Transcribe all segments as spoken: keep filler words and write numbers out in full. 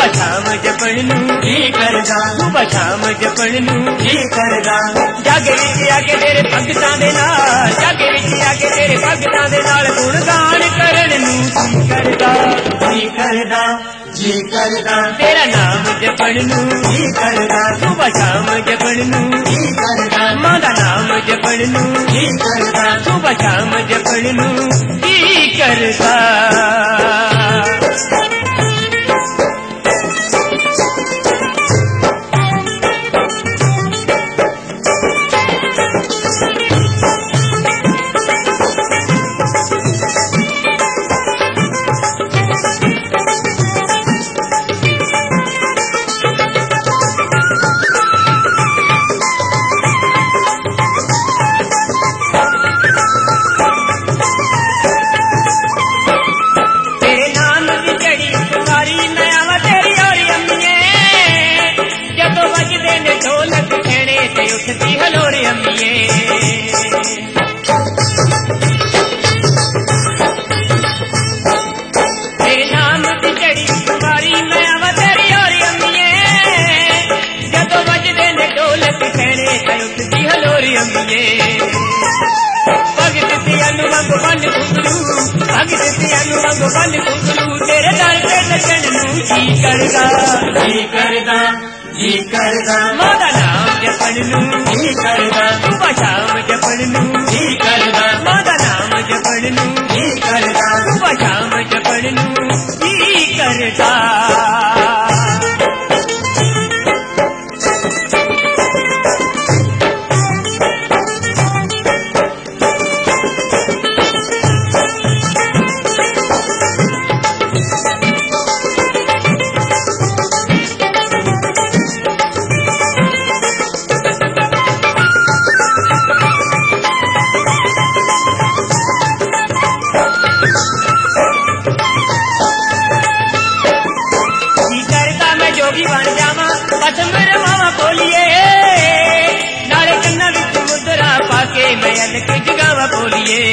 ਸੁਬਹ ਸ਼ਾਮ ਜਪਣ ਨੂੰ ਜੀ ਕਰਦਾ, ਸੁਬਹ ਸ਼ਾਮ ਜਪਣ ਨੂੰ ਜੀ ਕਰਦਾ। ਜੱਗ ਵਿੱਚ ਆ ਕੇ ਤੇਰੇ ਭਗਤਾਂ ਦੇ ਨਾਲ, ਜੱਗ ਵਿੱਚ ਆ ਕੇ ਤੇਰੇ ਭਗਤਾਂ ਦੇ ਨਾਲ ਗੁਣਗਾਨ ਕਰਨ ਨੂੰ ਜੀ ਕਰਦਾ, ਜੀ ਕਰਦਾ, ਜੀ ਕਰਦਾ। ਤੇਰਾ ਨਾਮ ਜਪਣ ਨੂੰ ਜੀ ਕਰਦਾ, ਸੁਬਹ ਸ਼ਾਮ ਜਪਣ ਨੂੰ ਜੀ ਕਰਦਾ। ਮਾਂ ਦਾ ਨਾਮ ਜਪਣ ਨੂੰ ਜੀ ਕਰਦਾ, ਸੁਬਹ ਸ਼ਾਮ ਜਪਣ ਨੂੰ ਜੀ ਕਰਦਾ। ਉੱਠਦੀ ਹਲੋਰੇ ਅੰਮੀਏ, ਤੇਰੇ ਨਾਮ ਦੀ ਚੜੀ ਸਵਾਰੀ ਮੈਂ ਆਵਾਂ ਤੇਰੀ ਹੋਰੀ ਅੰਮੀਏ। ਜਦੋਂ ਵੱਜਦੇ ਨੇ ਢੋਲਕ ਕਹਿਣੇ ਤੇ ਉੱਠਦੀ ਹਲੋਰੇ ਅੰਮੀਏ। ਭਗਤ ਤੀਆਂ ਨੂੰ ਮੰਗ ਬੰਨ ਘੁੰਗਰੂ, ਭਗਤ ਤੀਆਂ ਨੂੰ ਮੰਗ ਬੰਨ ਘੁੰਗਰੂ। ਤੇਰੇ ਦਰ ਤੇ ਲੱਗਣ ਨੂੰ ਜੀ ਕਰਦਾ, ਜੀ ਕਰਦਾ, ਜੀ ਕਰਦਾ। ਮਾਂ ਦਾ ਨਾਮ ਜਪਣ ਨੂੰ ਜੀ ਕਰਦਾ, ਸੁਬਹ ਸ਼ਾਮ ਜਪਣ ਨੂੰ ਜੀ ਕਰਦਾ। ਮਾਂ ਦਾ ਨਾਮ ਜਪਣ ਨੂੰ ਜੀ ਕਰਦਾ, ਸੁਬਹ ਸ਼ਾਮ ਜਪਣ ਨੂੰ ਜੀ ਕਰਦਾ। जोगी बन जावा पसम रवावा बोलिए, नाले कन्ना विच मुद्रा पाके मैं अलग जगावा बोलिए।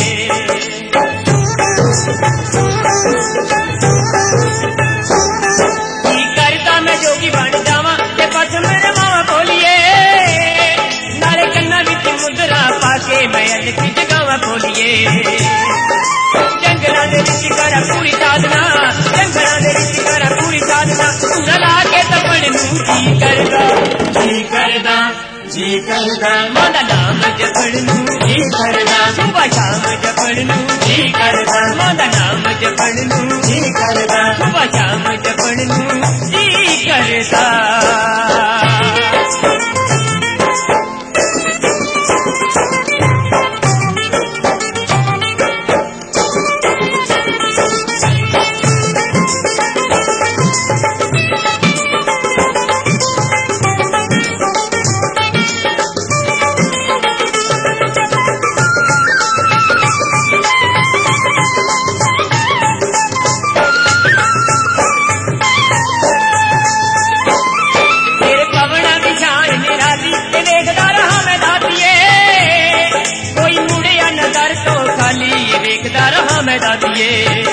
की करता मैं जोगी बन जावा ते पसम रवावा बोलिए, नाले कन्ना विच मुद्रा पाके मैं अलग जगावा बोलिए। जंगलां दे विच करा पूरी साधना, जंगलां दे विच करा पूरी साधना। पूरा ला के तपण नूं जी करदा, जी करदा, जी करदा। मां दा नाम जपण नूं जी करदा, सुबह शाम जपण नूं जी करदा। मां दा नाम जपण नूं जी करदा, सुबह शाम जपण नूं जी करदा। देखदा रहा मैं दादिए,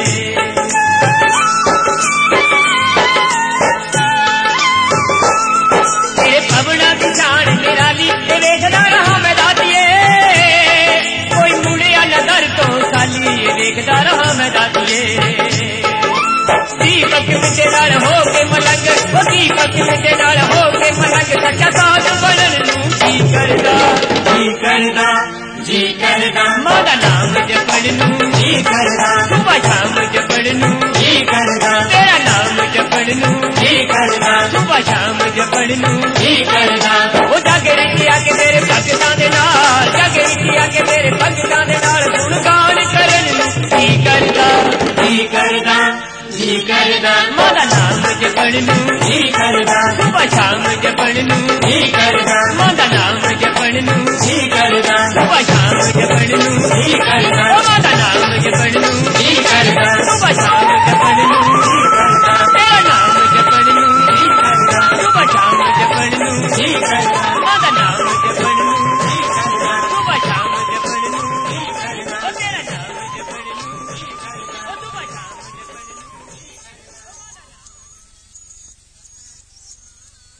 तेरे पवना की जान निराली देखदा रहा मैं दादिए। कोई मुड़िया नजर तो खाली देखदा रहा मैं दादिए। दीपक मिटे नाल हो के मलंग, वो दीपक मिटे नाल हो के मलंग। सच्चा साथ बनन नूं जी करदा, जी करदा, जी करदा। मां दा नाम जपण नूं जी करदा, सुबह शाम जपण नूं जी करदा। तेरा नाम जपण नूं जी करदा, सुबह शाम जपण नूं जी करदा। ओ जग विच आके तेरे भगतां दे नाल, जग विच आके तेरे भगतां दे नाल गुणगान करन नूं जी करदा, जी करदा, जी करदा। मां दा नाम जपण नूं जी करदा, सुबह शाम जपण नूं जी करदा। मां दा नाम जपण नूं जी करदा, सुबह शाम जपण नूं जी करदा।